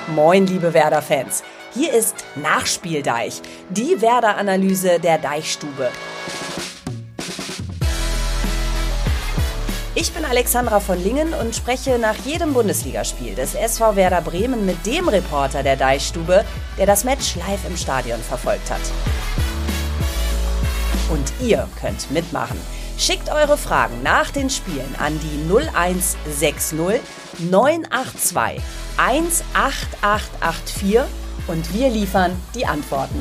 Moin, liebe Werder-Fans. Hier ist Nachspieldeich, die Werder-Analyse der Deichstube. Ich bin Alexandra von Lingen und spreche nach jedem Bundesligaspiel des SV Werder Bremen mit dem Reporter der Deichstube, der das Match live im Stadion verfolgt hat. Und ihr könnt mitmachen. Schickt eure Fragen nach den Spielen an die 0160 982 18884 und wir liefern die Antworten.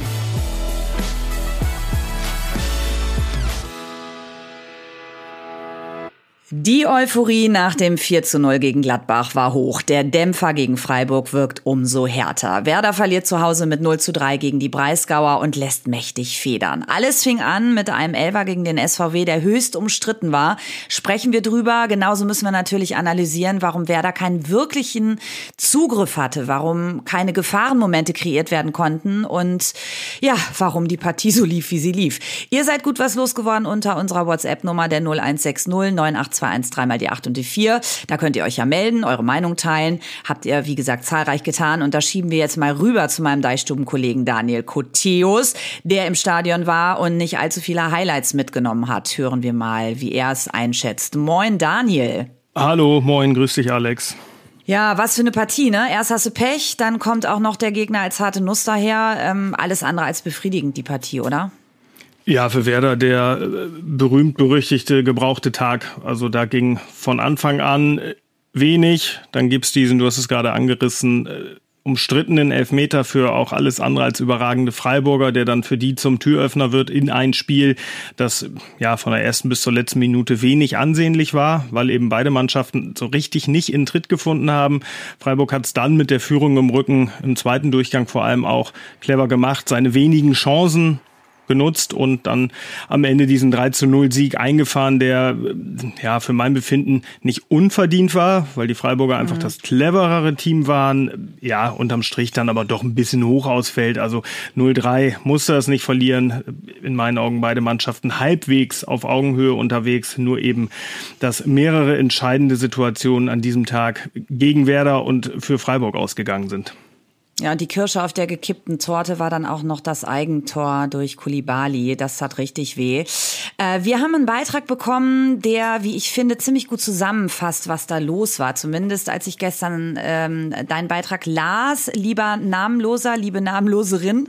Die Euphorie nach dem 4:0 gegen Gladbach war hoch. Der Dämpfer gegen Freiburg wirkt umso härter. Werder verliert zu Hause mit 0:3 gegen die Breisgauer und lässt mächtig federn. Alles fing an mit einem Elfer gegen den SVW, der höchst umstritten war. Sprechen wir drüber. Genauso müssen wir natürlich analysieren, warum Werder keinen wirklichen Zugriff hatte, warum keine Gefahrenmomente kreiert werden konnten und ja, warum die Partie so lief, wie sie lief. Ihr seid gut was losgeworden unter unserer WhatsApp-Nummer der 0160 982 3 mal die 8 und die 4. Da könnt ihr euch ja melden, eure Meinung teilen. Habt ihr, wie gesagt, zahlreich getan. Und da schieben wir jetzt mal rüber zu meinem Deichstubenkollegen Daniel Koteus, der im Stadion war und nicht allzu viele Highlights mitgenommen hat. Hören wir mal, wie er es einschätzt. Moin, Daniel. Hallo, moin, grüß dich, Alex. Ja, was für eine Partie, ne? Erst hast du Pech, dann kommt auch noch der Gegner als harte Nuss daher. Alles andere als befriedigend, die Partie, oder? Ja, für Werder der berühmt-berüchtigte gebrauchte Tag. Also da ging von Anfang an wenig. Dann gibt's diesen, du hast es gerade angerissen, umstrittenen Elfmeter für auch alles andere als überragende Freiburger, der dann für die zum Türöffner wird in ein Spiel, das ja von der ersten bis zur letzten Minute wenig ansehnlich war, weil eben beide Mannschaften so richtig nicht in Tritt gefunden haben. Freiburg hat es dann mit der Führung im Rücken im zweiten Durchgang vor allem auch clever gemacht, seine wenigen Chancen genutzt und dann am Ende diesen 3:0 eingefahren, der ja für mein Befinden nicht unverdient war, weil die Freiburger einfach das cleverere Team waren. Ja, unterm Strich dann aber doch ein bisschen hoch ausfällt. Also 0:3 musste das nicht verlieren. In meinen Augen beide Mannschaften halbwegs auf Augenhöhe unterwegs. Nur eben, dass mehrere entscheidende Situationen an diesem Tag gegen Werder und für Freiburg ausgegangen sind. Ja, und die Kirsche auf der gekippten Torte war dann auch noch das Eigentor durch Koulibaly. Das tat richtig weh. Wir haben einen Beitrag bekommen, der, wie ich finde, ziemlich gut zusammenfasst, was da los war. Zumindest als ich gestern deinen Beitrag las. Lieber Namenloser, liebe Namenloserin.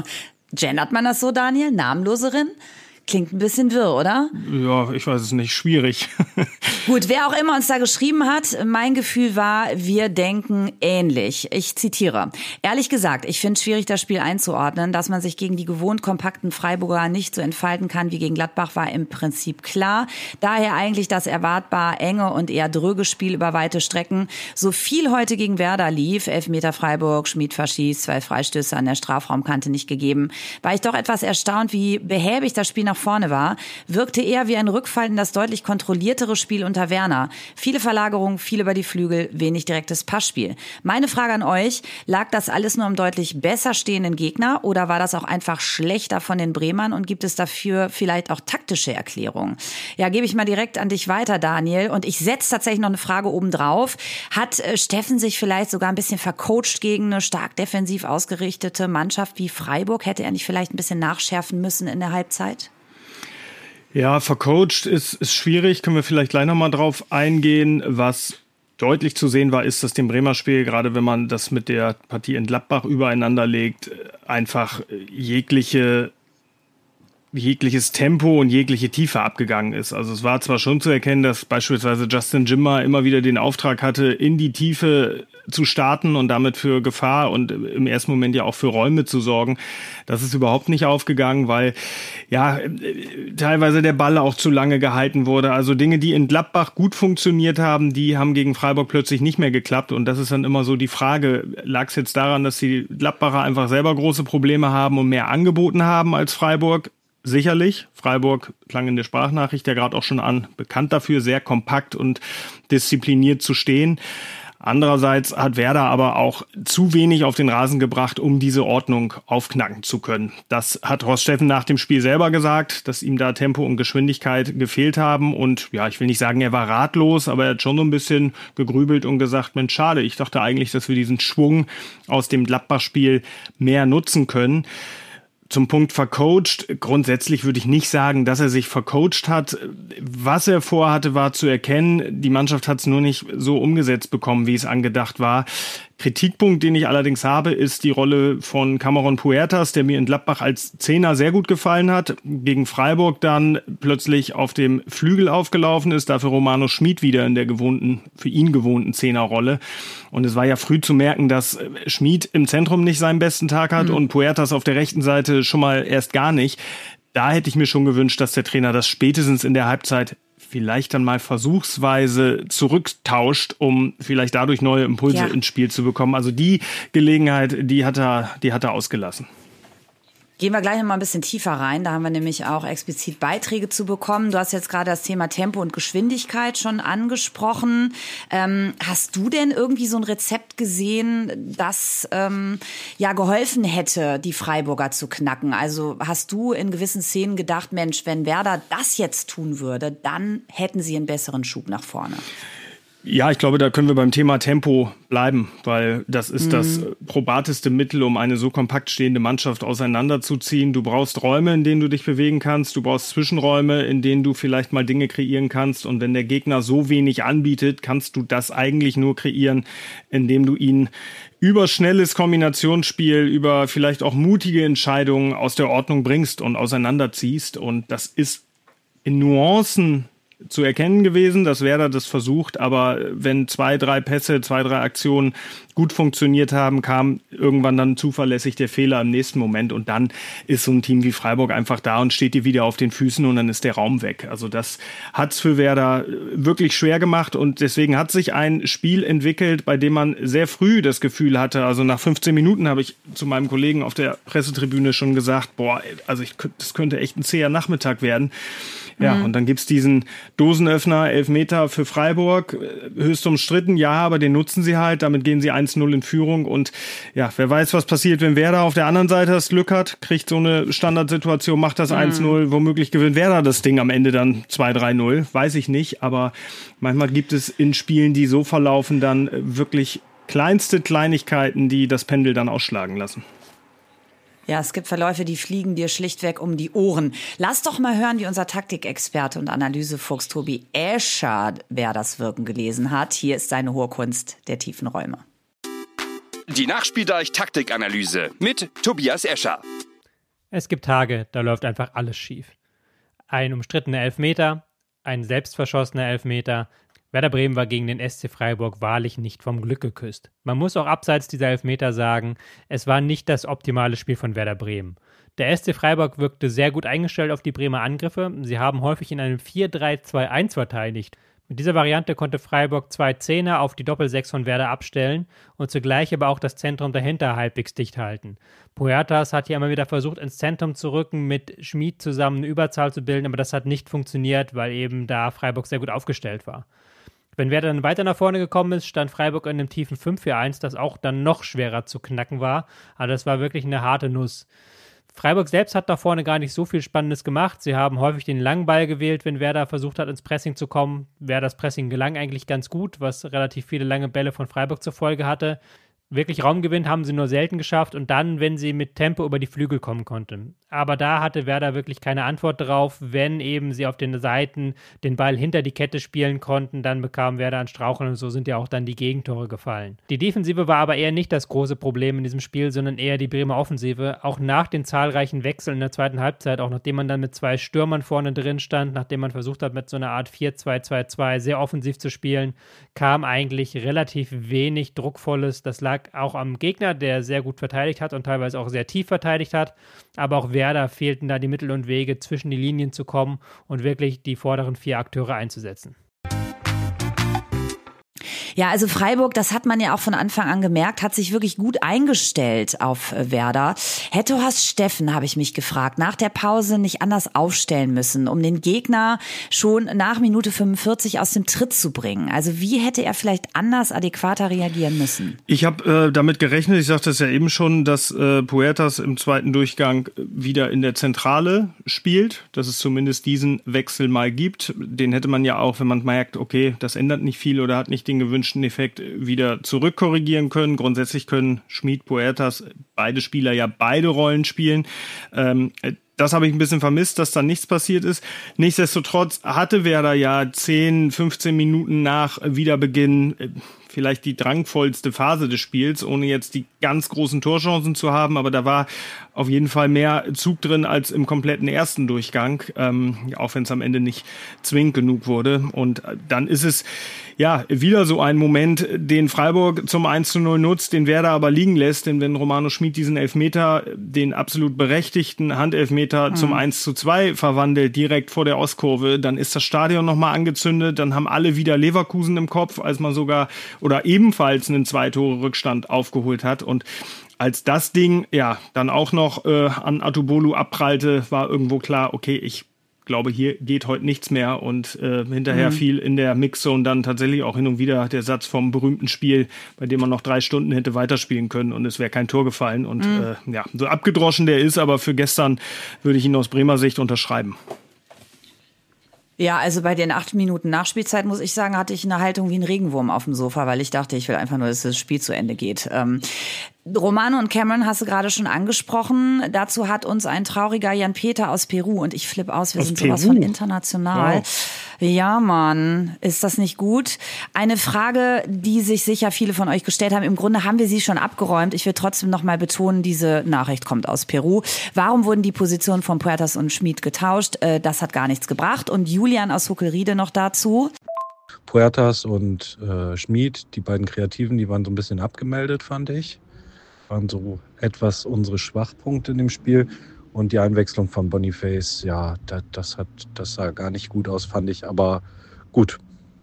Gendert man das so, Daniel? Namenloserin? Klingt ein bisschen wirr, oder? Ja, ich weiß es nicht. Schwierig. Gut, wer auch immer uns da geschrieben hat, mein Gefühl war, wir denken ähnlich. Ich zitiere. Ehrlich gesagt, ich finde es schwierig, das Spiel einzuordnen. Dass man sich gegen die gewohnt kompakten Freiburger nicht so entfalten kann wie gegen Gladbach, war im Prinzip klar. Daher eigentlich das erwartbar enge und eher dröge Spiel über weite Strecken. So viel heute gegen Werder lief, Elfmeter Freiburg, Schmid verschießt, 2 Freistöße an der Strafraumkante nicht gegeben, war ich doch etwas erstaunt, wie behäbig das Spiel nach vorne war, wirkte eher wie ein Rückfall in das deutlich kontrolliertere Spiel unter Werner. Viele Verlagerungen, viel über die Flügel, wenig direktes Passspiel. Meine Frage an euch, lag das alles nur am deutlich besser stehenden Gegner oder war das auch einfach schlechter von den Bremern und gibt es dafür vielleicht auch taktische Erklärungen? Ja, gebe ich mal direkt an dich weiter, Daniel. Und ich setze tatsächlich noch eine Frage oben drauf. Hat Steffen sich vielleicht sogar ein bisschen vercoacht gegen eine stark defensiv ausgerichtete Mannschaft wie Freiburg? Hätte er nicht vielleicht ein bisschen nachschärfen müssen in der Halbzeit? Ja, vercoacht ist schwierig, können wir vielleicht gleich nochmal drauf eingehen. Was deutlich zu sehen war, ist, dass dem Bremer Spiel, gerade wenn man das mit der Partie in Gladbach übereinander legt, einfach jegliches Tempo und jegliche Tiefe abgegangen ist. Also es war zwar schon zu erkennen, dass beispielsweise Justin Jimmer immer wieder den Auftrag hatte, in die Tiefe zu starten und damit für Gefahr und im ersten Moment ja auch für Räume zu sorgen. Das ist überhaupt nicht aufgegangen, weil ja teilweise der Ball auch zu lange gehalten wurde. Also Dinge, die in Gladbach gut funktioniert haben, die haben gegen Freiburg plötzlich nicht mehr geklappt. Und das ist dann immer so die Frage, lag es jetzt daran, dass die Gladbacher einfach selber große Probleme haben und mehr angeboten haben als Freiburg? Sicherlich. Freiburg klang in der Sprachnachricht ja gerade auch schon an, bekannt dafür, sehr kompakt und diszipliniert zu stehen. Andererseits hat Werder aber auch zu wenig auf den Rasen gebracht, um diese Ordnung aufknacken zu können. Das hat Horst Steffen nach dem Spiel selber gesagt, dass ihm da Tempo und Geschwindigkeit gefehlt haben. Und ja, ich will nicht sagen, er war ratlos, aber er hat schon so ein bisschen gegrübelt und gesagt, Mensch, schade, ich dachte eigentlich, dass wir diesen Schwung aus dem Gladbach-Spiel mehr nutzen können. Zum Punkt vercoacht. Grundsätzlich würde ich nicht sagen, dass er sich vercoacht hat. Was er vorhatte, war zu erkennen, die Mannschaft hat es nur nicht so umgesetzt bekommen, wie es angedacht war. Kritikpunkt, den ich allerdings habe, ist die Rolle von Cameron Puertas, der mir in Gladbach als Zehner sehr gut gefallen hat, gegen Freiburg dann plötzlich auf dem Flügel aufgelaufen ist, dafür Romano Schmid wieder in der für ihn gewohnten Zehnerrolle. Und es war ja früh zu merken, dass Schmid im Zentrum nicht seinen besten Tag hat und Puertas auf der rechten Seite schon mal erst gar nicht. Da hätte ich mir schon gewünscht, dass der Trainer das spätestens in der Halbzeit vielleicht dann mal versuchsweise zurücktauscht, um vielleicht dadurch neue Impulse ins Spiel zu bekommen. Also die Gelegenheit, die hat er ausgelassen. Gehen wir gleich noch mal ein bisschen tiefer rein. Da haben wir nämlich auch explizit Beiträge zu bekommen. Du hast jetzt gerade das Thema Tempo und Geschwindigkeit schon angesprochen. Hast du denn irgendwie so ein Rezept gesehen, das geholfen hätte, die Freiburger zu knacken? Also hast du in gewissen Szenen gedacht, Mensch, wenn Werder das jetzt tun würde, dann hätten sie einen besseren Schub nach vorne? Ja, ich glaube, da können wir beim Thema Tempo bleiben, weil das ist das probateste Mittel, um eine so kompakt stehende Mannschaft auseinanderzuziehen. Du brauchst Räume, in denen du dich bewegen kannst. Du brauchst Zwischenräume, in denen du vielleicht mal Dinge kreieren kannst. Und wenn der Gegner so wenig anbietet, kannst du das eigentlich nur kreieren, indem du ihn über schnelles Kombinationsspiel, über vielleicht auch mutige Entscheidungen aus der Ordnung bringst und auseinanderziehst. Und das ist in Nuancen zu erkennen gewesen, dass Werder das versucht, aber wenn 2, 3 Pässe, 2, 3 Aktionen gut funktioniert haben, kam irgendwann dann zuverlässig der Fehler im nächsten Moment und dann ist so ein Team wie Freiburg einfach da und steht dir wieder auf den Füßen und dann ist der Raum weg. Also das hat's für Werder wirklich schwer gemacht und deswegen hat sich ein Spiel entwickelt, bei dem man sehr früh das Gefühl hatte, also nach 15 Minuten habe ich zu meinem Kollegen auf der Pressetribüne schon gesagt, das könnte echt ein zäher Nachmittag werden. Ja, und dann gibt's diesen Dosenöffner, Elfmeter für Freiburg, höchst umstritten, ja, aber den nutzen sie halt, damit gehen sie 1-0 in Führung und ja, wer weiß, was passiert, wenn Werder auf der anderen Seite das Glück hat, kriegt so eine Standardsituation, macht das 1-0, womöglich gewinnt Werder das Ding am Ende dann 2-3-0, weiß ich nicht, aber manchmal gibt es in Spielen, die so verlaufen, dann wirklich kleinste Kleinigkeiten, die das Pendel dann ausschlagen lassen. Ja, es gibt Verläufe, die fliegen dir schlichtweg um die Ohren. Lass doch mal hören, wie unser Taktikexperte und Analysefuchs Tobi Escher Werders Wirken gelesen hat. Hier ist seine hohe Kunst der tiefen Räume. Die Nachspieldeich-Taktikanalyse mit Tobias Escher. Es gibt Tage, da läuft einfach alles schief. Ein umstrittener Elfmeter, ein selbstverschossener Elfmeter. Werder Bremen war gegen den SC Freiburg wahrlich nicht vom Glück geküsst. Man muss auch abseits dieser Elfmeter sagen, es war nicht das optimale Spiel von Werder Bremen. Der SC Freiburg wirkte sehr gut eingestellt auf die Bremer Angriffe. Sie haben häufig in einem 4-3-2-1 verteidigt. Mit dieser Variante konnte Freiburg 2 Zehner auf die Doppel-6 von Werder abstellen und zugleich aber auch das Zentrum dahinter halbwegs dicht halten. Puertas hat hier immer wieder versucht, ins Zentrum zu rücken, mit Schmid zusammen eine Überzahl zu bilden, aber das hat nicht funktioniert, weil eben da Freiburg sehr gut aufgestellt war. Wenn Werder dann weiter nach vorne gekommen ist, stand Freiburg in einem tiefen 5-4-1, das auch dann noch schwerer zu knacken war. Aber das war wirklich eine harte Nuss. Freiburg selbst hat da vorne gar nicht so viel Spannendes gemacht. Sie haben häufig den langen Ball gewählt, wenn Werder versucht hat, ins Pressing zu kommen. Werders Pressing gelang eigentlich ganz gut, was relativ viele lange Bälle von Freiburg zur Folge hatte. Wirklich Raumgewinn haben sie nur selten geschafft und dann, wenn sie mit Tempo über die Flügel kommen konnten. Aber da hatte Werder wirklich keine Antwort drauf. Wenn eben sie auf den Seiten den Ball hinter die Kette spielen konnten, dann bekam Werder ein Straucheln und so sind ja auch dann die Gegentore gefallen. Die Defensive war aber eher nicht das große Problem in diesem Spiel, sondern eher die Bremer Offensive. Auch nach den zahlreichen Wechseln in der zweiten Halbzeit, auch nachdem man dann mit 2 Stürmern vorne drin stand, nachdem man versucht hat, mit so einer Art 4-2-2-2 sehr offensiv zu spielen, kam eigentlich relativ wenig Druckvolles. Das lag auch am Gegner, der sehr gut verteidigt hat und teilweise auch sehr tief verteidigt hat. Aber auch Werder fehlten da die Mittel und Wege, zwischen die Linien zu kommen und wirklich die vorderen 4 Akteure einzusetzen. Ja, also Freiburg, das hat man ja auch von Anfang an gemerkt, hat sich wirklich gut eingestellt auf Werder. Hätte Horst Steffen, habe ich mich gefragt, nach der Pause nicht anders aufstellen müssen, um den Gegner schon nach Minute 45 aus dem Tritt zu bringen? Also wie hätte er vielleicht anders, adäquater reagieren müssen? Ich habe damit gerechnet, ich sagte es ja eben schon, dass Puertas im zweiten Durchgang wieder in der Zentrale spielt, dass es zumindest diesen Wechsel mal gibt. Den hätte man ja auch, wenn man merkt, okay, das ändert nicht viel oder hat nicht den gewünschten Effekt, wieder zurückkorrigieren können. Grundsätzlich können Schmid, Puertas, beide Spieler ja beide Rollen spielen. Das habe ich ein bisschen vermisst, dass da nichts passiert ist. Nichtsdestotrotz hatte Werder ja 10, 15 Minuten nach Wiederbeginn vielleicht die drangvollste Phase des Spiels, ohne jetzt die ganz großen Torchancen zu haben. Aber da war auf jeden Fall mehr Zug drin als im kompletten ersten Durchgang, auch wenn es am Ende nicht zwingend genug wurde. Und dann ist es ja wieder so ein Moment, den Freiburg zum 1:0 nutzt, den Werder aber liegen lässt. Denn wenn Romano Schmid diesen Elfmeter, den absolut berechtigten Handelfmeter zum 1:2 verwandelt, direkt vor der Ostkurve, dann ist das Stadion nochmal angezündet. Dann haben alle wieder Leverkusen im Kopf, als man sogar oder ebenfalls einen 2-Tore-Rückstand aufgeholt hat. Und als das Ding ja dann auch noch an Atubolu abprallte, war irgendwo klar, okay, ich glaube, hier geht heute nichts mehr. Und hinterher fiel in der Mixzone dann tatsächlich auch hin und wieder der Satz vom berühmten Spiel, bei dem man noch 3 Stunden hätte weiterspielen können und es wäre kein Tor gefallen. Und ja, so abgedroschen der ist, aber für gestern würde ich ihn aus Bremer Sicht unterschreiben. Ja, also bei den 8 Minuten Nachspielzeit, muss ich sagen, hatte ich eine Haltung wie ein Regenwurm auf dem Sofa, weil ich dachte, ich will einfach nur, dass das Spiel zu Ende geht. Romano und Cameron hast du gerade schon angesprochen. Dazu hat uns ein trauriger Jan-Peter aus Peru, und ich flippe aus, wir sind sowas von international. Wow. Ja, Mann, ist das nicht gut? Eine Frage, die sich sicher viele von euch gestellt haben. Im Grunde haben wir sie schon abgeräumt. Ich will trotzdem noch mal betonen, diese Nachricht kommt aus Peru. Warum wurden die Positionen von Puertas und Schmid getauscht? Das hat gar nichts gebracht. Und Julian aus Huckelriede noch dazu. Puertas und Schmid, die beiden Kreativen, die waren so ein bisschen abgemeldet, fand ich. Waren so etwas unsere Schwachpunkte in dem Spiel. Und die Einwechslung von Boniface, ja, das sah gar nicht gut aus, fand ich. Aber gut,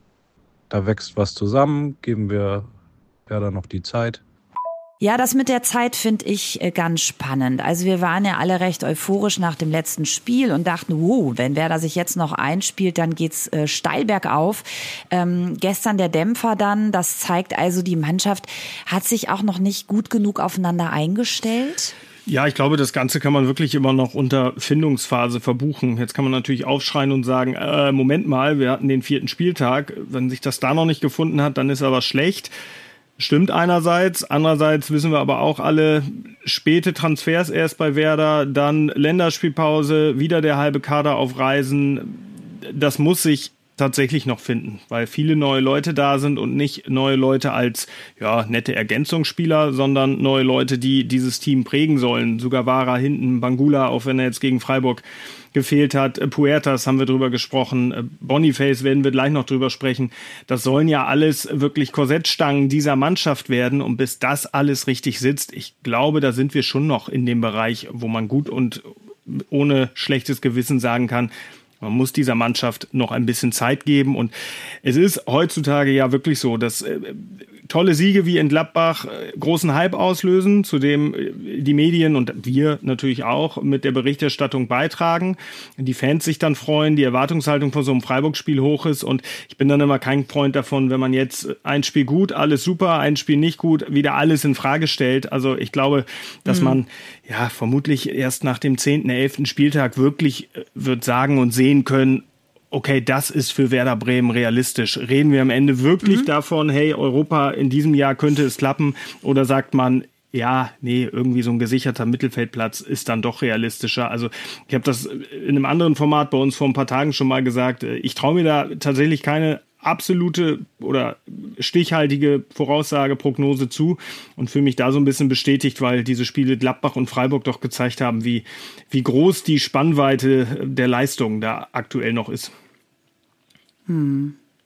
da wächst was zusammen, geben wir Werder noch die Zeit. Ja, das mit der Zeit finde ich ganz spannend. Also wir waren ja alle recht euphorisch nach dem letzten Spiel und dachten, wow, wenn Werder sich jetzt noch einspielt, dann geht's steil bergauf. Gestern der Dämpfer dann, das zeigt also, die Mannschaft hat sich auch noch nicht gut genug aufeinander eingestellt. Ja, ich glaube, das Ganze kann man wirklich immer noch unter Findungsphase verbuchen. Jetzt kann man natürlich aufschreien und sagen, Moment mal, wir hatten den 4. Spieltag. Wenn sich das da noch nicht gefunden hat, dann ist aber schlecht. Stimmt einerseits. Andererseits wissen wir aber auch alle, späte Transfers erst bei Werder, dann Länderspielpause, wieder der halbe Kader auf Reisen. Das muss sich tatsächlich noch finden, weil viele neue Leute da sind und nicht neue Leute als ja nette Ergänzungsspieler, sondern neue Leute, die dieses Team prägen sollen. Sugawara hinten, Bangula, auch wenn er jetzt gegen Freiburg gefehlt hat. Puertas haben wir drüber gesprochen. Boniface werden wir gleich noch drüber sprechen. Das sollen ja alles wirklich Korsettstangen dieser Mannschaft werden. Und bis das alles richtig sitzt, ich glaube, da sind wir schon noch in dem Bereich, wo man gut und ohne schlechtes Gewissen sagen kann, man muss dieser Mannschaft noch ein bisschen Zeit geben. Und es ist heutzutage ja wirklich so, dass tolle Siege wie in Gladbach großen Hype auslösen, zu dem die Medien und wir natürlich auch mit der Berichterstattung beitragen. Die Fans sich dann freuen, die Erwartungshaltung von so einem Freiburg-Spiel hoch ist. Und ich bin dann immer kein Freund davon, wenn man jetzt ein Spiel gut, alles super, ein Spiel nicht gut, wieder alles in Frage stellt. Also ich glaube, dass man ja vermutlich erst nach dem 10., 11. Spieltag wirklich wird sagen und sehen können, okay, das ist für Werder Bremen realistisch. Reden wir am Ende wirklich davon, hey, Europa in diesem Jahr könnte es klappen? Oder sagt man, ja, nee, irgendwie so ein gesicherter Mittelfeldplatz ist dann doch realistischer. Also ich habe das in einem anderen Format bei uns vor ein paar Tagen schon mal gesagt. Ich traue mir da tatsächlich keine absolute oder stichhaltige Voraussage, Prognose zu und fühle mich da so ein bisschen bestätigt, weil diese Spiele Gladbach und Freiburg doch gezeigt haben, wie groß die Spannweite der Leistung da aktuell noch ist.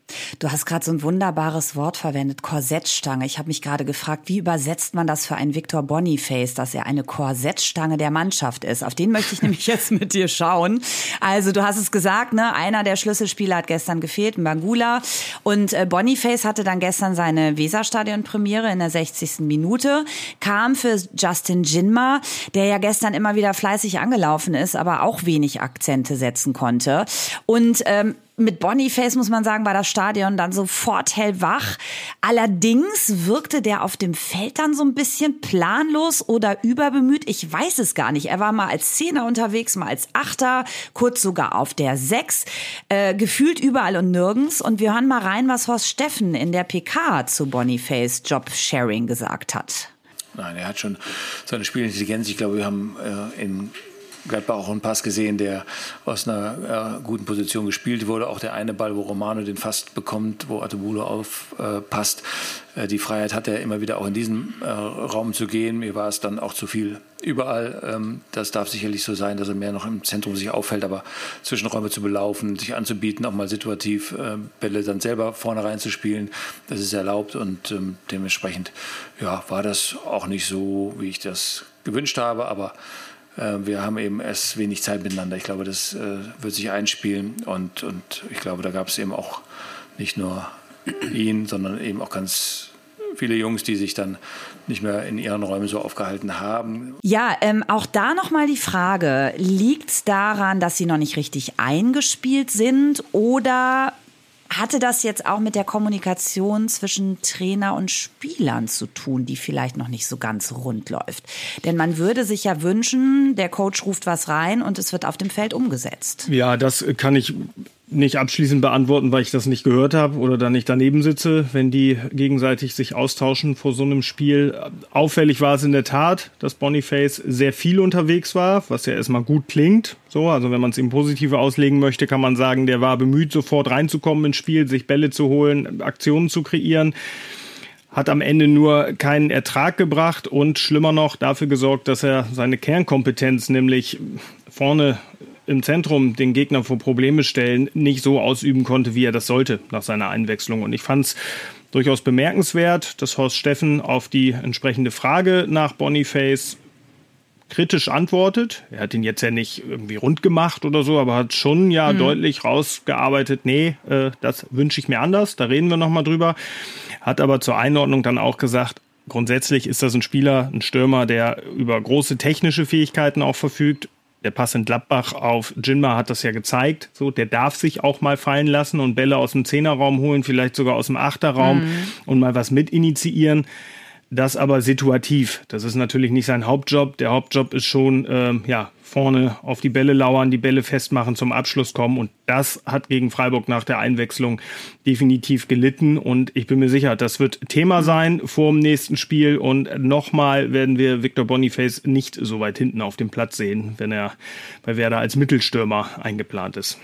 Du hast gerade so ein wunderbares Wort verwendet, Korsettstange. Ich habe mich gerade gefragt, wie übersetzt man das für einen Victor Boniface, dass er eine Korsettstange der Mannschaft ist? Auf den möchte ich nämlich jetzt mit dir schauen. Also du hast es gesagt, ne? Einer der Schlüsselspieler hat gestern gefehlt, Mbangula. Und Boniface hatte dann gestern seine Weserstadion-Premiere in der 60. Minute, kam für Justin Jinma, der ja gestern immer wieder fleißig angelaufen ist, aber auch wenig Akzente setzen konnte. Und mit Boniface, muss man sagen, war das Stadion dann sofort hellwach. Allerdings wirkte der auf dem Feld dann so ein bisschen planlos oder überbemüht. Ich weiß es gar nicht. Er war mal als Zehner unterwegs, mal als Achter, kurz sogar auf der 6. Gefühlt überall und nirgends. Und wir hören mal rein, was Horst Steffen in der PK zu Boniface Job-Sharing gesagt hat. Nein, er hat schon seine Spielintelligenz. Ich glaube, wir haben in Gladbach auch einen Pass gesehen, der aus einer guten Position gespielt wurde. Auch der eine Ball, wo Romano den fast bekommt, wo Atebulo aufpasst. Die Freiheit hat er immer wieder auch in diesen Raum zu gehen. Mir war es dann auch zu viel überall. Das darf sicherlich so sein, dass er mehr noch im Zentrum sich auffällt, aber Zwischenräume zu belaufen, sich anzubieten, auch mal situativ Bälle dann selber vorne reinzuspielen, das ist erlaubt und dementsprechend war das auch nicht so, wie ich das gewünscht habe, aber wir haben eben erst wenig Zeit miteinander. Ich glaube, das wird sich einspielen und ich glaube, da gab es eben auch nicht nur ihn, sondern eben auch ganz viele Jungs, die sich dann nicht mehr in ihren Räumen so aufgehalten haben. Ja, auch da nochmal die Frage, liegt es daran, dass sie noch nicht richtig eingespielt sind oder hatte das jetzt auch mit der Kommunikation zwischen Trainer und Spielern zu tun, die vielleicht noch nicht so ganz rund läuft? Denn man würde sich ja wünschen, der Coach ruft was rein und es wird auf dem Feld umgesetzt. Ja, das kann ich nicht abschließend beantworten, weil ich das nicht gehört habe oder da nicht daneben sitze, wenn die gegenseitig sich austauschen vor so einem Spiel. Auffällig war es in der Tat, dass Boniface sehr viel unterwegs war, was ja erstmal gut klingt. So, also wenn man es ihm positiv auslegen möchte, kann man sagen, der war bemüht, sofort reinzukommen ins Spiel, sich Bälle zu holen, Aktionen zu kreieren. Hat am Ende nur keinen Ertrag gebracht und schlimmer noch dafür gesorgt, dass er seine Kernkompetenz, nämlich vorne im Zentrum den Gegner vor Probleme stellen, nicht so ausüben konnte, wie er das sollte nach seiner Einwechslung. Und ich fand es durchaus bemerkenswert, dass Horst Steffen auf die entsprechende Frage nach Boniface kritisch antwortet. Er hat ihn jetzt ja nicht irgendwie rund gemacht oder so, aber hat schon deutlich rausgearbeitet, nee, das wünsche ich mir anders, da reden wir nochmal drüber. Hat aber zur Einordnung dann auch gesagt, grundsätzlich ist das ein Spieler, ein Stürmer, der über große technische Fähigkeiten auch verfügt. Der Pass in Gladbach auf Jinma hat das ja gezeigt. So, der darf sich auch mal fallen lassen und Bälle aus dem Zehnerraum holen, vielleicht sogar aus dem Achterraum und mal was mit initiieren. Das aber situativ. Das ist natürlich nicht sein Hauptjob. Der Hauptjob ist schon, vorne auf die Bälle lauern, die Bälle festmachen, zum Abschluss kommen. Und das hat gegen Freiburg nach der Einwechslung definitiv gelitten. Und ich bin mir sicher, das wird Thema sein vor dem nächsten Spiel. Und nochmal werden wir Victor Boniface nicht so weit hinten auf dem Platz sehen, wenn er bei Werder als Mittelstürmer eingeplant ist.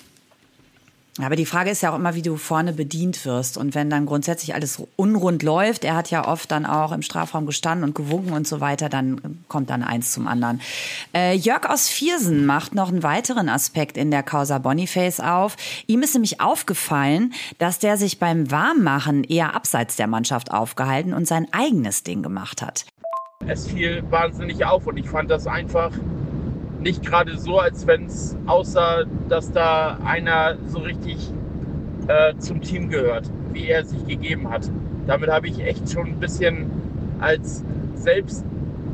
Aber die Frage ist ja auch immer, wie du vorne bedient wirst. Und wenn dann grundsätzlich alles unrund läuft, er hat ja oft dann auch im Strafraum gestanden und gewunken und so weiter, dann kommt dann eins zum anderen. Jörg aus Viersen macht noch einen weiteren Aspekt in der Causa Boniface auf. Ihm ist nämlich aufgefallen, dass der sich beim Warmmachen eher abseits der Mannschaft aufgehalten und sein eigenes Ding gemacht hat. Es fiel wahnsinnig auf und ich fand das einfach nicht gerade so, als wenn es aussah, dass da einer so richtig zum Team gehört, wie er sich gegeben hat. Damit habe ich echt schon ein bisschen als selbst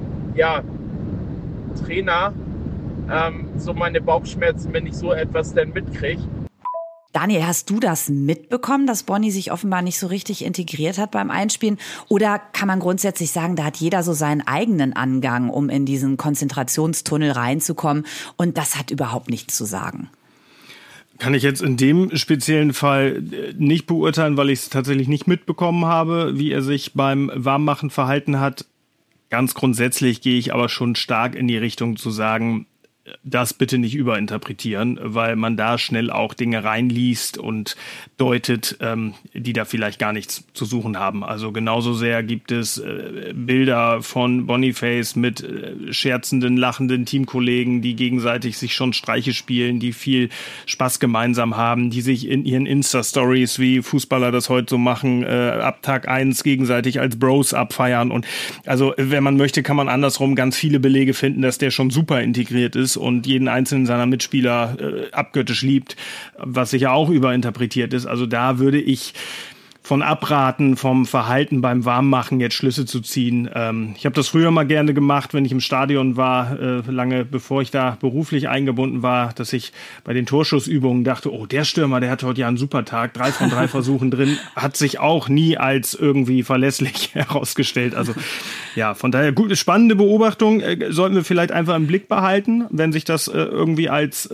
Trainer so meine Bauchschmerzen, wenn ich so etwas denn mitkriege. Daniel, hast du das mitbekommen, dass Bonni sich offenbar nicht so richtig integriert hat beim Einspielen? Oder kann man grundsätzlich sagen, da hat jeder so seinen eigenen Angang, um in diesen Konzentrationstunnel reinzukommen und das hat überhaupt nichts zu sagen? Kann ich jetzt in dem speziellen Fall nicht beurteilen, weil ich es tatsächlich nicht mitbekommen habe, wie er sich beim Warmmachen verhalten hat. Ganz grundsätzlich gehe ich aber schon stark in die Richtung zu sagen, das bitte nicht überinterpretieren, weil man da schnell auch Dinge reinliest und deutet, die da vielleicht gar nichts zu suchen haben. Also genauso sehr gibt es Bilder von Boniface mit scherzenden, lachenden Teamkollegen, die gegenseitig sich schon Streiche spielen, die viel Spaß gemeinsam haben, die sich in ihren Insta-Stories, wie Fußballer das heute so machen, ab Tag 1 gegenseitig als Bros abfeiern. Und also, wenn man möchte, kann man andersrum ganz viele Belege finden, dass der schon super integriert ist und jeden einzelnen seiner Mitspieler abgöttisch liebt, was sicher auch überinterpretiert ist. Also da würde ich von abraten, vom Verhalten beim Warmmachen jetzt Schlüsse zu ziehen. Ich habe das früher mal gerne gemacht, wenn ich im Stadion war, lange bevor ich da beruflich eingebunden war, dass ich bei den Torschussübungen dachte, oh, der Stürmer, der hat heute ja einen super Tag, 3 von 3 Versuchen drin, hat sich auch nie als irgendwie verlässlich herausgestellt. Also ja, von daher gute, spannende Beobachtung, sollten wir vielleicht einfach im Blick behalten, wenn sich das irgendwie als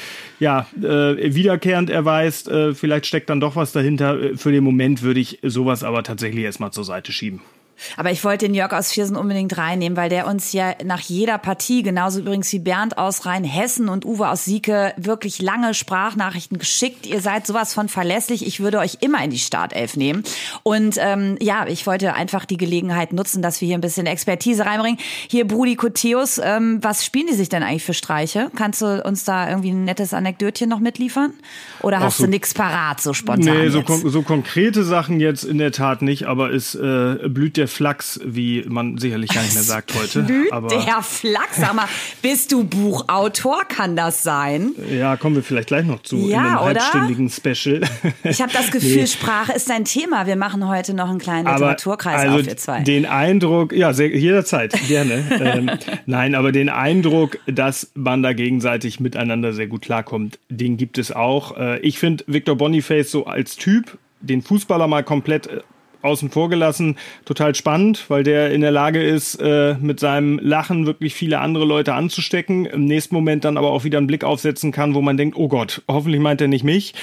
wiederkehrend erweist, vielleicht steckt dann doch was dahinter. Für den Moment würde ich sowas aber tatsächlich erstmal zur Seite schieben. Aber ich wollte den Jörg aus Viersen unbedingt reinnehmen, weil der uns ja nach jeder Partie, genauso übrigens wie Bernd aus Rheinhessen und Uwe aus Sieke, wirklich lange Sprachnachrichten geschickt. Ihr seid sowas von verlässlich. Ich würde euch immer in die Startelf nehmen. Und ich wollte einfach die Gelegenheit nutzen, dass wir hier ein bisschen Expertise reinbringen. Hier Brudi Koteus, was spielen die sich denn eigentlich für Streiche? Kannst du uns da irgendwie ein nettes Anekdötchen noch mitliefern? Oder hast du nichts parat, so spontan? Nee, so konkrete Sachen jetzt in der Tat nicht, aber es blüht der Flachs, wie man sicherlich gar nicht mehr sagt heute. Der Flachs, sag mal, bist du Buchautor? Kann das sein? Ja, kommen wir vielleicht gleich noch zu in einem halbstündigen Special. Ich habe das Gefühl, Sprache ist ein Thema. Wir machen heute noch einen kleinen Literaturkreis auf, ihr zwei. Den Eindruck, ja, jederzeit, gerne. Nein, aber den Eindruck, dass man da gegenseitig miteinander sehr gut klarkommt, den gibt es auch. Ich finde Victor Boniface so als Typ, den Fußballer mal komplett außen vor gelassen, total spannend, weil der in der Lage ist, mit seinem Lachen wirklich viele andere Leute anzustecken, im nächsten Moment dann aber auch wieder einen Blick aufsetzen kann, wo man denkt, oh Gott, hoffentlich meint er nicht mich.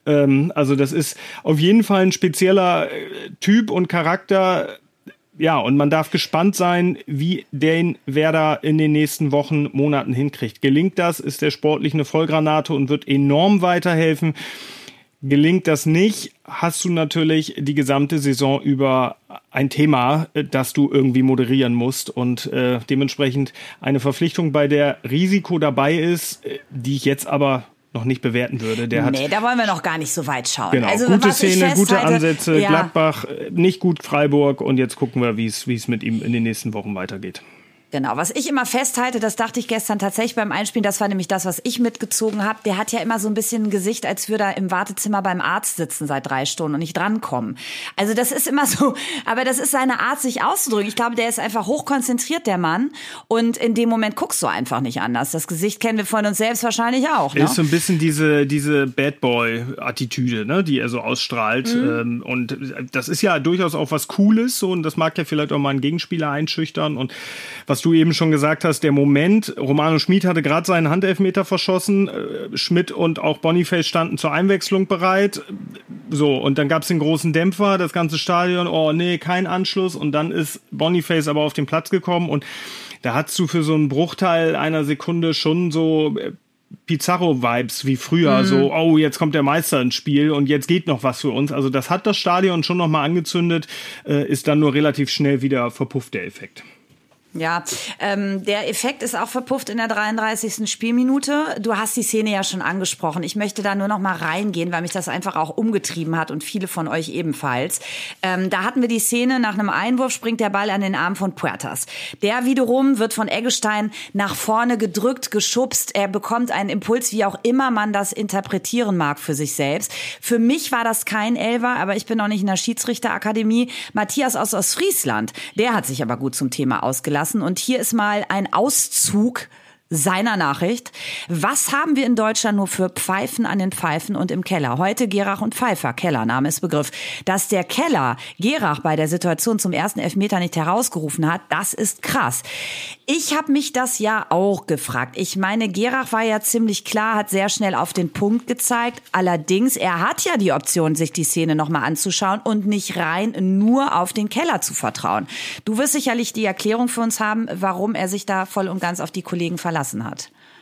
Also das ist auf jeden Fall ein spezieller Typ und Charakter. Ja, und man darf gespannt sein, wie den Werder in den nächsten Wochen, Monaten hinkriegt. Gelingt das, ist der sportlich eine Vollgranate und wird enorm weiterhelfen. Gelingt das nicht, hast du natürlich die gesamte Saison über ein Thema, das du irgendwie moderieren musst und dementsprechend eine Verpflichtung, bei der Risiko dabei ist, die ich jetzt aber noch nicht bewerten würde. Da wollen wir noch gar nicht so weit schauen. Genau, also, gute Szene, gute Ansätze, ja. Gladbach, nicht gut Freiburg und jetzt gucken wir, wie es mit ihm in den nächsten Wochen weitergeht. Genau, was ich immer festhalte, das dachte ich gestern tatsächlich beim Einspielen, das war nämlich das, was ich mitgezogen habe. Der hat ja immer so ein bisschen ein Gesicht, als würde er im Wartezimmer beim Arzt sitzen seit 3 Stunden und nicht drankommen. Also das ist immer so, aber das ist seine Art, sich auszudrücken. Ich glaube, der ist einfach hochkonzentriert, der Mann. Und in dem Moment guckst du einfach nicht anders. Das Gesicht kennen wir von uns selbst wahrscheinlich auch. Ne? Ist so ein bisschen diese Bad Boy-Attitüde, ne, die er so ausstrahlt. Mhm. Und das ist ja durchaus auch was Cooles. So, und das mag ja vielleicht auch mal einen Gegenspieler einschüchtern. Und was du eben schon gesagt hast, der Moment, Romano Schmid hatte gerade seinen Handelfmeter verschossen, Schmidt und auch Boniface standen zur Einwechslung bereit, so, und dann gab es den großen Dämpfer, das ganze Stadion, oh nee, kein Anschluss, und dann ist Boniface aber auf den Platz gekommen und da hattest du für so einen Bruchteil einer Sekunde schon so Pizarro-Vibes wie früher, so, oh, jetzt kommt der Meister ins Spiel und jetzt geht noch was für uns, also das hat das Stadion schon nochmal angezündet, ist dann nur relativ schnell wieder verpufft, der Effekt. Ja, der Effekt ist auch verpufft in der 33. Spielminute. Du hast die Szene ja schon angesprochen. Ich möchte da nur noch mal reingehen, weil mich das einfach auch umgetrieben hat und viele von euch ebenfalls. Da hatten wir die Szene, nach einem Einwurf springt der Ball an den Arm von Puertas. Der wiederum wird von Eggestein nach vorne gedrückt, geschubst. Er bekommt einen Impuls, wie auch immer man das interpretieren mag für sich selbst. Für mich war das kein Elfer, aber ich bin noch nicht in der Schiedsrichterakademie. Matthias aus Ostfriesland, der hat sich aber gut zum Thema ausgelassen. Und hier ist mal ein Auszug seiner Nachricht. Was haben wir in Deutschland nur für Pfeifen an den Pfeifen und im Keller? Heute Gerach und Pfeiffer, Keller, Name ist Begriff. Dass der Keller Gerach bei der Situation zum ersten Elfmeter nicht herausgerufen hat, das ist krass. Ich habe mich das ja auch gefragt. Ich meine, Gerach war ja ziemlich klar, hat sehr schnell auf den Punkt gezeigt. Allerdings, er hat ja die Option, sich die Szene nochmal anzuschauen und nicht rein nur auf den Keller zu vertrauen. Du wirst sicherlich die Erklärung für uns haben, warum er sich da voll und ganz auf die Kollegen verlassen hat.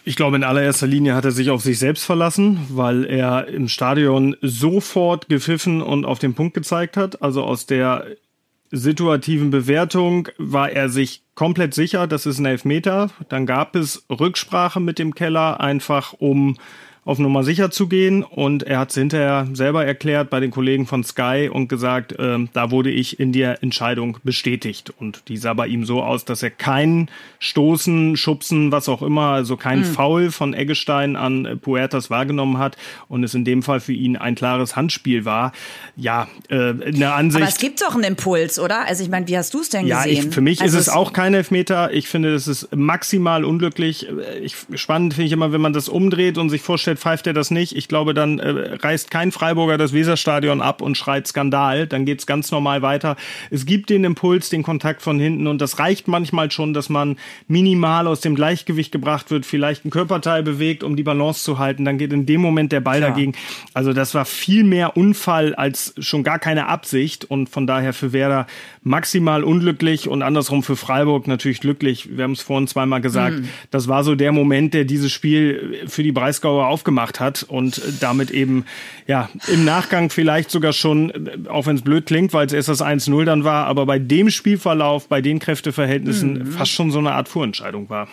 Ich glaube, in allererster Linie hat er sich auf sich selbst verlassen, weil er im Stadion sofort gepfiffen und auf den Punkt gezeigt hat. Also aus der situativen Bewertung war er sich komplett sicher, das ist ein Elfmeter. Dann gab es Rücksprache mit dem Keller, einfach um auf Nummer sicher zu gehen, und er hat es hinterher selber erklärt bei den Kollegen von Sky und gesagt, da wurde ich in der Entscheidung bestätigt, und die sah bei ihm so aus, dass er kein Stoßen, Schubsen, was auch immer, also kein Foul von Eggestein an Puertas wahrgenommen hat und es in dem Fall für ihn ein klares Handspiel war. Ja, eine Ansicht. Aber es gibt doch einen Impuls, oder? Also ich meine, wie hast du es denn gesehen? Für mich ist es auch kein Elfmeter. Ich finde, das ist maximal unglücklich. Spannend finde ich immer, wenn man das umdreht und sich vorstellt, pfeift er das nicht. Ich glaube, dann reißt kein Freiburger das Weserstadion ab und schreit Skandal. Dann geht's ganz normal weiter. Es gibt den Impuls, den Kontakt von hinten, und das reicht manchmal schon, dass man minimal aus dem Gleichgewicht gebracht wird, vielleicht ein Körperteil bewegt, um die Balance zu halten. Dann geht in dem Moment der Ball dagegen. Also das war viel mehr Unfall als schon gar keine Absicht, und von daher für Werder maximal unglücklich und andersrum für Freiburg natürlich glücklich. Wir haben es vorhin zweimal gesagt. Das war so der Moment, der dieses Spiel für die Breisgauer aufgemacht hat und damit eben ja im Nachgang vielleicht sogar schon, auch wenn es blöd klingt, weil es erst das 1-0 dann war, aber bei dem Spielverlauf, bei den Kräfteverhältnissen fast schon so eine Art Vorentscheidung war.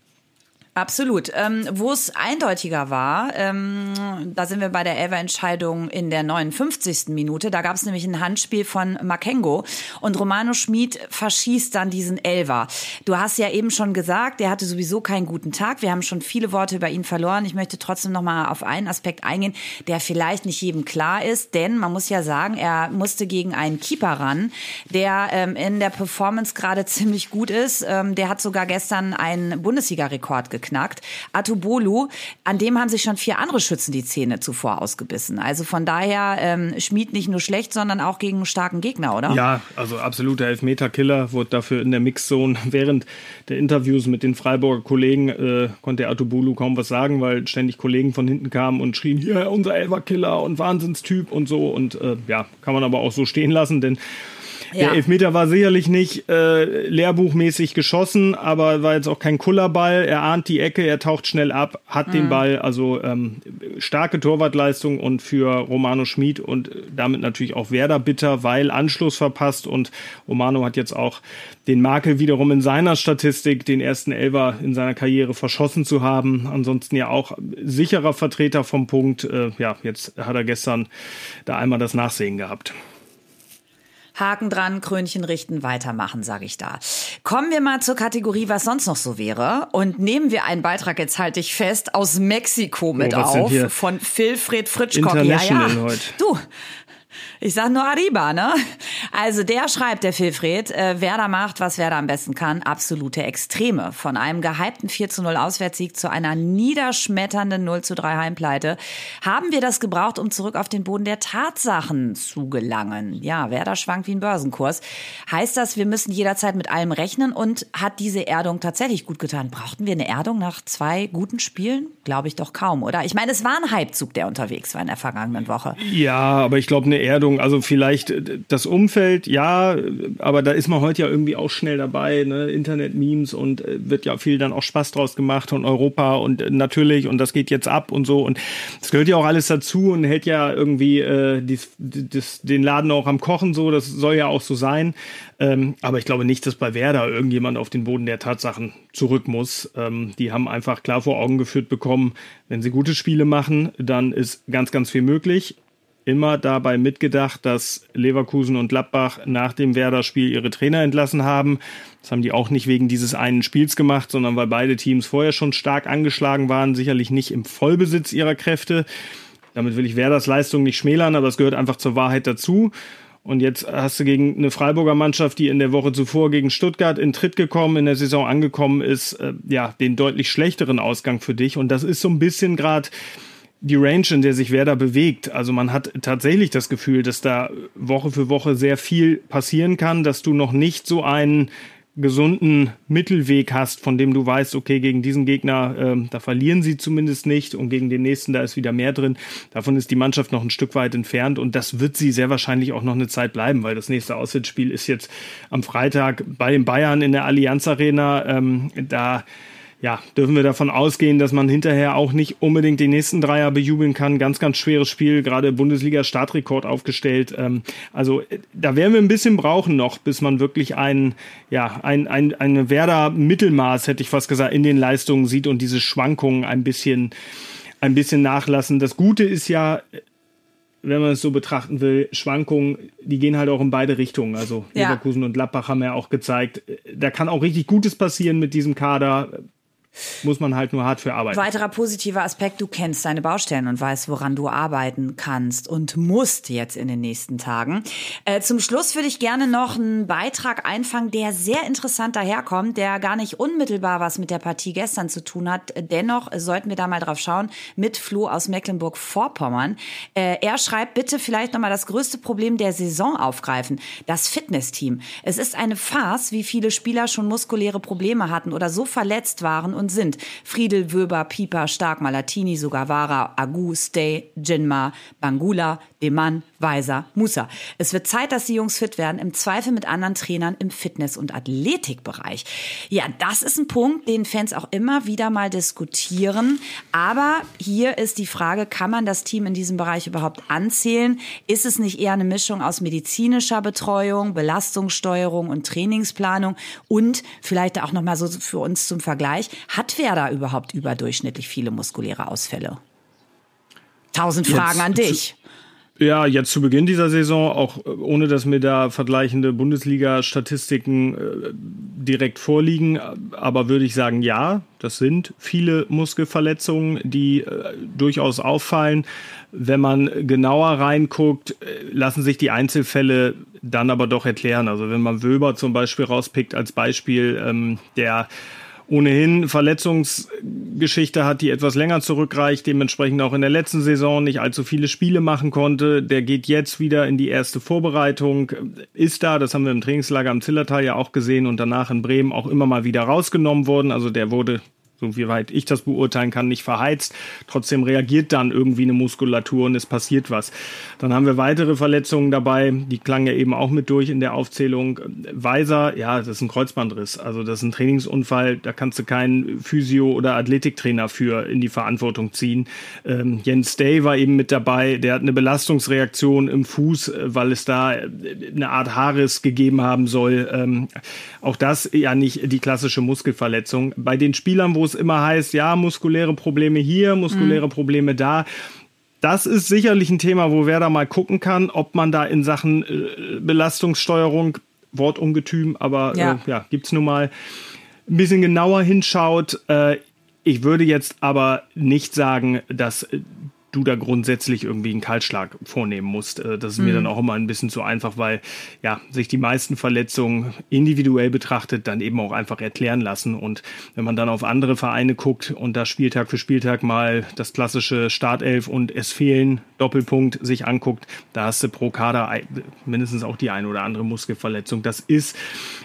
Absolut. Wo es eindeutiger war, da sind wir bei der Elfer-Entscheidung in der 59. Minute. Da gab es nämlich ein Handspiel von Makengo und Romano Schmid verschießt dann diesen Elfer. Du hast ja eben schon gesagt, der hatte sowieso keinen guten Tag. Wir haben schon viele Worte über ihn verloren. Ich möchte trotzdem noch mal auf einen Aspekt eingehen, der vielleicht nicht jedem klar ist, denn man muss ja sagen, er musste gegen einen Keeper ran, der in der Performance gerade ziemlich gut ist. Der hat sogar gestern einen Bundesliga-Rekord geknackt. Atubolu, an dem haben sich schon 4 andere Schützen die Zähne zuvor ausgebissen. Also von daher Schmid nicht nur schlecht, sondern auch gegen einen starken Gegner, oder? Ja, also absoluter Elfmeter-Killer, wurde dafür in der Mixzone während der Interviews mit den Freiburger Kollegen konnte Atubolu kaum was sagen, weil ständig Kollegen von hinten kamen und schrien, hier, unser Elfer-Killer und Wahnsinnstyp und so, und ja, kann man aber auch so stehen lassen, denn der Elfmeter war sicherlich nicht lehrbuchmäßig geschossen, aber war jetzt auch kein Kullerball. Er ahnt die Ecke, er taucht schnell ab, hat den Ball. Also starke Torwartleistung und für Romano Schmid und damit natürlich auch Werder bitter, weil Anschluss verpasst, und Romano hat jetzt auch den Makel wiederum in seiner Statistik, den ersten Elfer in seiner Karriere verschossen zu haben. Ansonsten ja auch sicherer Vertreter vom Punkt. Ja, jetzt hat er gestern da einmal das Nachsehen gehabt. Haken dran, Krönchen richten, weitermachen, sage ich da. Kommen wir mal zur Kategorie, was sonst noch so wäre. Und nehmen wir einen Beitrag, jetzt halte ich fest, aus Mexiko mit auf, von Wilfried Fritschkock. International heute. Du, ich sag nur Arriba, ne? Also der schreibt, der Wilfried, Werder macht, was Werder am besten kann, absolute Extreme. Von einem gehypten 4:0 Auswärtssieg zu einer niederschmetternden 0:3 Heimpleite haben wir das gebraucht, um zurück auf den Boden der Tatsachen zu gelangen. Ja, Werder schwankt wie ein Börsenkurs. Heißt das, wir müssen jederzeit mit allem rechnen, und hat diese Erdung tatsächlich gut getan? Brauchten wir eine Erdung nach 2 guten Spielen? Glaube ich doch kaum, oder? Ich meine, es war ein Hypezug, der unterwegs war in der vergangenen Woche. Ja, aber ich glaube, eine Erdung, also vielleicht das Umfeld, ja, aber da ist man heute ja irgendwie auch schnell dabei, ne? Internet-Memes, und wird ja viel dann auch Spaß draus gemacht, und Europa und natürlich, und das geht jetzt ab und so, und das gehört ja auch alles dazu und hält ja irgendwie den Laden auch am Kochen, so, das soll ja auch so sein, aber ich glaube nicht, dass bei Werder irgendjemand auf den Boden der Tatsachen zurück muss. Die haben einfach klar vor Augen geführt bekommen, wenn sie gute Spiele machen, dann ist ganz, ganz viel möglich. Immer dabei mitgedacht, dass Leverkusen und Gladbach nach dem Werder-Spiel ihre Trainer entlassen haben. Das haben die auch nicht wegen dieses einen Spiels gemacht, sondern weil beide Teams vorher schon stark angeschlagen waren, sicherlich nicht im Vollbesitz ihrer Kräfte. Damit will ich Werders Leistung nicht schmälern, aber es gehört einfach zur Wahrheit dazu. Und jetzt hast du gegen eine Freiburger Mannschaft, die in der Woche zuvor gegen Stuttgart in Tritt gekommen, in der Saison angekommen ist, den deutlich schlechteren Ausgang für dich. Und das ist so ein bisschen gerade die Range, in der sich Werder bewegt. Also man hat tatsächlich das Gefühl, dass da Woche für Woche sehr viel passieren kann, dass du noch nicht so einen gesunden Mittelweg hast, von dem du weißt, okay, gegen diesen Gegner, da verlieren sie zumindest nicht, und gegen den nächsten, da ist wieder mehr drin. Davon ist die Mannschaft noch ein Stück weit entfernt, und das wird sie sehr wahrscheinlich auch noch eine Zeit bleiben, weil das nächste Auswärtsspiel ist jetzt am Freitag bei den Bayern in der Allianz Arena. dürfen wir davon ausgehen, dass man hinterher auch nicht unbedingt den nächsten Dreier bejubeln kann. Ganz, ganz schweres Spiel, gerade Bundesliga-Startrekord aufgestellt. Also da werden wir ein bisschen brauchen noch, bis man wirklich eine Werder-Mittelmaß, hätte ich fast gesagt, in den Leistungen sieht und diese Schwankungen ein bisschen nachlassen. Das Gute ist ja, wenn man es so betrachten will, Schwankungen, die gehen halt auch in beide Richtungen. Also Leverkusen und Gladbach haben ja auch gezeigt, da kann auch richtig Gutes passieren mit diesem Kader. Muss man halt nur hart für arbeiten. Weiterer positiver Aspekt, du kennst deine Baustellen und weißt, woran du arbeiten kannst und musst jetzt in den nächsten Tagen. Zum Schluss würde ich gerne noch einen Beitrag einfangen, der sehr interessant daherkommt, der gar nicht unmittelbar was mit der Partie gestern zu tun hat. Dennoch sollten wir da mal drauf schauen, mit Flo aus Mecklenburg-Vorpommern. Er schreibt, bitte vielleicht nochmal das größte Problem der Saison aufgreifen, das Fitnessteam. Es ist eine Farce, wie viele Spieler schon muskuläre Probleme hatten oder so verletzt waren und sind. Friedel, Wöber, Pieper, Stark, Malatini, Sugawara, Agu, Stay, Jinma, Bangula, Deman, Weiser, Musa. Es wird Zeit, dass die Jungs fit werden, im Zweifel mit anderen Trainern im Fitness- und Athletikbereich. Ja, das ist ein Punkt, den Fans auch immer wieder mal diskutieren. Aber hier ist die Frage, kann man das Team in diesem Bereich überhaupt anzählen? Ist es nicht eher eine Mischung aus medizinischer Betreuung, Belastungssteuerung und Trainingsplanung und vielleicht auch nochmal so für uns zum Vergleich, hat Werder überhaupt überdurchschnittlich viele muskuläre Ausfälle? 1000 Fragen an dich. Ja, jetzt zu Beginn dieser Saison, auch ohne dass mir da vergleichende Bundesliga-Statistiken direkt vorliegen, aber würde ich sagen, ja, das sind viele Muskelverletzungen, die durchaus auffallen. Wenn man genauer reinguckt, lassen sich die Einzelfälle dann aber doch erklären. Also wenn man Wöber zum Beispiel rauspickt als Beispiel, der ohnehin Verletzungsgeschichte hat, die etwas länger zurückreicht, dementsprechend auch in der letzten Saison nicht allzu viele Spiele machen konnte. Der geht jetzt wieder in die erste Vorbereitung, ist da, das haben wir im Trainingslager am Zillertal ja auch gesehen und danach in Bremen auch immer mal wieder rausgenommen worden. Also der wurde, so wie weit ich das beurteilen kann, nicht verheizt. Trotzdem reagiert dann irgendwie eine Muskulatur und es passiert was. Dann haben wir weitere Verletzungen dabei, die klangen ja eben auch mit durch in der Aufzählung. Weiser, ja, das ist ein Kreuzbandriss. Also das ist ein Trainingsunfall, da kannst du keinen Physio- oder Athletiktrainer für in die Verantwortung ziehen. Jens Stay war eben mit dabei, der hat eine Belastungsreaktion im Fuß, weil es da eine Art Haarriss gegeben haben soll. Auch das ja nicht die klassische Muskelverletzung. Bei den Spielern, wo es immer heißt, ja, muskuläre Probleme hier, muskuläre Probleme da. Das ist sicherlich ein Thema, wo Werder mal gucken kann, ob man da in Sachen Belastungssteuerung, Wortungetüm, aber gibt's nun mal, ein bisschen genauer hinschaut. Ich würde jetzt aber nicht sagen, dass du da grundsätzlich irgendwie einen Kahlschlag vornehmen musst. Das ist mir dann auch immer ein bisschen zu einfach, weil sich die meisten Verletzungen individuell betrachtet dann eben auch einfach erklären lassen. Und wenn man dann auf andere Vereine guckt und da Spieltag für Spieltag mal das klassische Startelf und es fehlen Doppelpunkt sich anguckt, da hast du pro Kader mindestens auch die eine oder andere Muskelverletzung. Das ist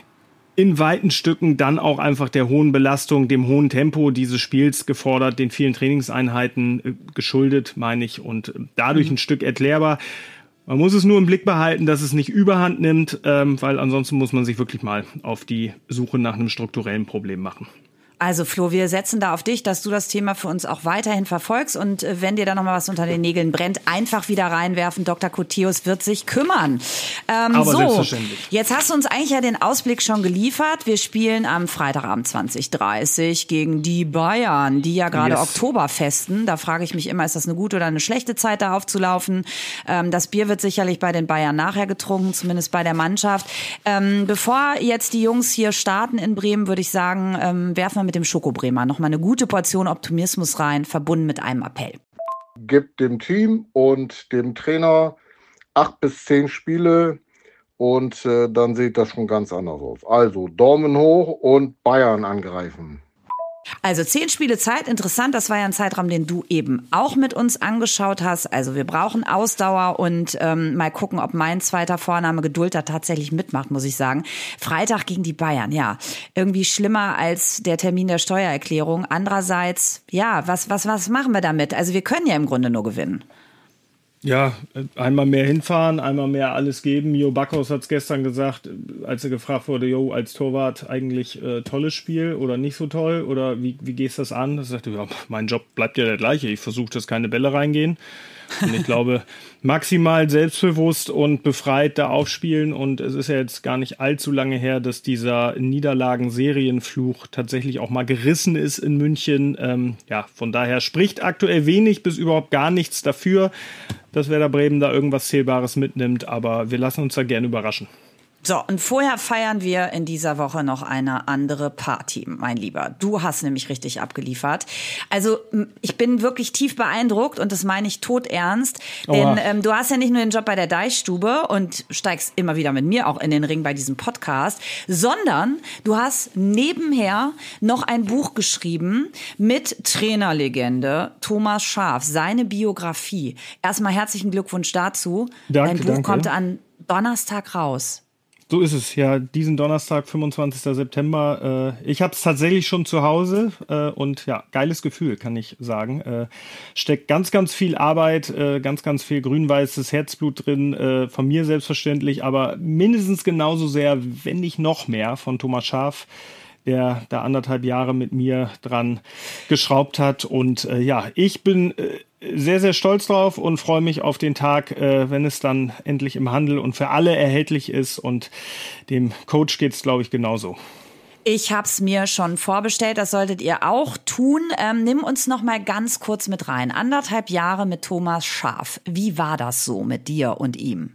in weiten Stücken dann auch einfach der hohen Belastung, dem hohen Tempo dieses Spiels gefordert, den vielen Trainingseinheiten geschuldet, meine ich, und dadurch ein Stück erklärbar. Man muss es nur im Blick behalten, dass es nicht überhand nimmt, weil ansonsten muss man sich wirklich mal auf die Suche nach einem strukturellen Problem machen. Also Flo, wir setzen da auf dich, dass du das Thema für uns auch weiterhin verfolgst und wenn dir da noch mal was unter den Nägeln brennt, einfach wieder reinwerfen. Dr. Koteus wird sich kümmern. Aber selbstverständlich. Jetzt hast du uns eigentlich ja den Ausblick schon geliefert. Wir spielen am Freitagabend 20:30 gegen die Bayern, die ja gerade Oktober festen. Da frage ich mich immer, ist das eine gute oder eine schlechte Zeit, da aufzulaufen? Das Bier wird sicherlich bei den Bayern nachher getrunken, zumindest bei der Mannschaft. Bevor jetzt die Jungs hier starten in Bremen, würde ich sagen, werfen wir mit dem Schokobremer noch mal eine gute Portion Optimismus rein, verbunden mit einem Appell. Gibt dem Team und dem Trainer 8 bis 10 Spiele und dann sieht das schon ganz anders aus. Also Daumen hoch und Bayern angreifen. Also 10 Spiele Zeit, interessant, das war ja ein Zeitraum, den du eben auch mit uns angeschaut hast. Also wir brauchen Ausdauer und mal gucken, ob mein zweiter Vorname Geduld da tatsächlich mitmacht, muss ich sagen. Freitag gegen die Bayern, ja, irgendwie schlimmer als der Termin der Steuererklärung. Andererseits, ja, was machen wir damit? Also wir können ja im Grunde nur gewinnen. Ja, einmal mehr hinfahren, einmal mehr alles geben. Jo Backhaus hat es gestern gesagt, als er gefragt wurde, Jo, als Torwart eigentlich tolles Spiel oder nicht so toll oder wie gehst du das an? Er sagte, ja, mein Job bleibt ja der gleiche, ich versuche, dass keine Bälle reingehen. Und ich glaube, maximal selbstbewusst und befreit da aufspielen. Und es ist ja jetzt gar nicht allzu lange her, dass dieser Niederlagen-Serienfluch tatsächlich auch mal gerissen ist in München. Von daher spricht aktuell wenig bis überhaupt gar nichts dafür, dass Werder Bremen da irgendwas Zählbares mitnimmt. Aber wir lassen uns da gerne überraschen. So, und vorher feiern wir in dieser Woche noch eine andere Party, mein Lieber. Du hast nämlich richtig abgeliefert. Also ich bin wirklich tief beeindruckt und das meine ich todernst. Denn du hast ja nicht nur den Job bei der Deichstube und steigst immer wieder mit mir auch in den Ring bei diesem Podcast, sondern du hast nebenher noch ein Buch geschrieben mit Trainerlegende Thomas Schaaf, seine Biografie. Erstmal herzlichen Glückwunsch dazu. Danke, Dein Buch kommt am Donnerstag raus. So ist es, ja, diesen Donnerstag, 25. September. Ich habe es tatsächlich schon zu Hause und ja, geiles Gefühl, kann ich sagen. Steckt ganz, ganz viel Arbeit, ganz viel grün-weißes Herzblut drin, von mir selbstverständlich, aber mindestens genauso sehr, wenn nicht noch mehr, von Thomas Schaaf, der da 1,5 Jahre mit mir dran geschraubt hat. Und ich bin sehr, sehr stolz drauf und freue mich auf den Tag, wenn es dann endlich im Handel und für alle erhältlich ist. Und dem Coach geht es, glaube ich, genauso. Ich habe es mir schon vorbestellt, das solltet ihr auch tun. Nimm uns noch mal ganz kurz mit rein. 1,5 Jahre mit Thomas Schaaf. Wie war das so mit dir und ihm?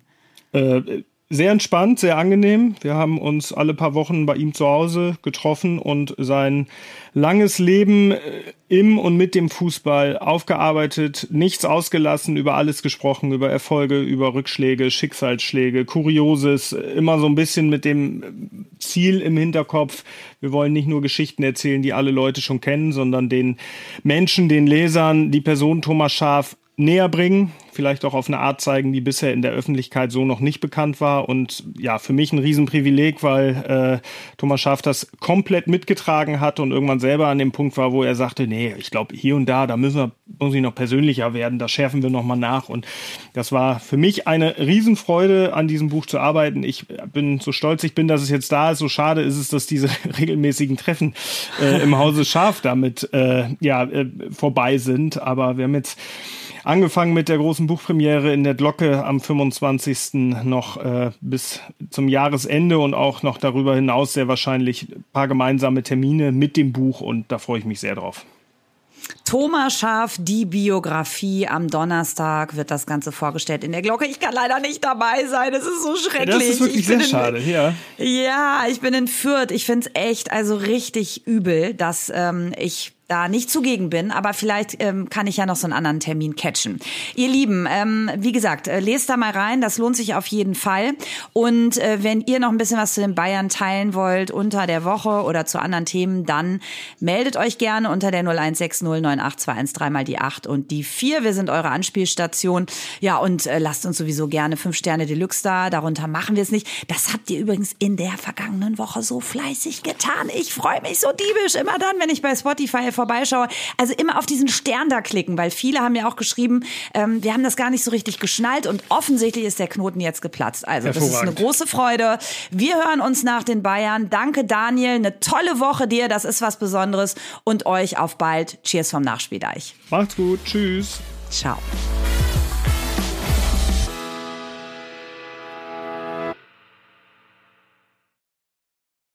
Sehr entspannt, sehr angenehm. Wir haben uns alle paar Wochen bei ihm zu Hause getroffen und sein langes Leben im und mit dem Fußball aufgearbeitet, nichts ausgelassen, über alles gesprochen, über Erfolge, über Rückschläge, Schicksalsschläge, Kurioses, immer so ein bisschen mit dem Ziel im Hinterkopf. Wir wollen nicht nur Geschichten erzählen, die alle Leute schon kennen, sondern den Menschen, den Lesern, die Person Thomas Schaaf näher bringen, vielleicht auch auf eine Art zeigen, die bisher in der Öffentlichkeit so noch nicht bekannt war. Und ja, für mich ein Riesenprivileg, weil Thomas Schaaf das komplett mitgetragen hat und irgendwann selber an dem Punkt war, wo er sagte, nee, ich glaube hier und da muss ich noch persönlicher werden, da schärfen wir noch mal nach. Und das war für mich eine Riesenfreude, an diesem Buch zu arbeiten. Ich bin so stolz, dass es jetzt da ist. So schade ist es, dass diese regelmäßigen Treffen im Hause Schaaf damit vorbei sind. Aber wir haben jetzt angefangen mit der großen Buchpremiere in der Glocke am 25. noch bis zum Jahresende und auch noch darüber hinaus sehr wahrscheinlich ein paar gemeinsame Termine mit dem Buch und da freue ich mich sehr drauf. Thomas Schaaf, die Biografie. Am Donnerstag wird das Ganze vorgestellt in der Glocke. Ich kann leider nicht dabei sein. Es ist so schrecklich. Das ist wirklich sehr schade, ja. Ja, ich bin in Fürth. Ich finde es echt richtig übel, dass ich da nicht zugegen bin, aber vielleicht kann ich ja noch so einen anderen Termin catchen. Ihr Lieben, wie gesagt, lest da mal rein, das lohnt sich auf jeden Fall. Und wenn ihr noch ein bisschen was zu den Bayern teilen wollt unter der Woche oder zu anderen Themen, dann meldet euch gerne unter der 0160 9821 3 die 8 und die 4. Wir sind eure Anspielstation. Ja, und lasst uns sowieso gerne 5 Sterne Deluxe da, darunter machen wir es nicht. Das habt ihr übrigens in der vergangenen Woche so fleißig getan. Ich freue mich so diebisch immer dann, wenn ich bei Spotify vorbeischaue. Also immer auf diesen Stern da klicken, weil viele haben ja auch geschrieben, wir haben das gar nicht so richtig geschnallt und offensichtlich ist der Knoten jetzt geplatzt. Also das ist eine große Freude. Wir hören uns nach den Bayern. Danke Daniel, eine tolle Woche dir, das ist was Besonderes und euch auf bald. Cheers vom Nachspieldeich. Macht's gut, tschüss. Ciao.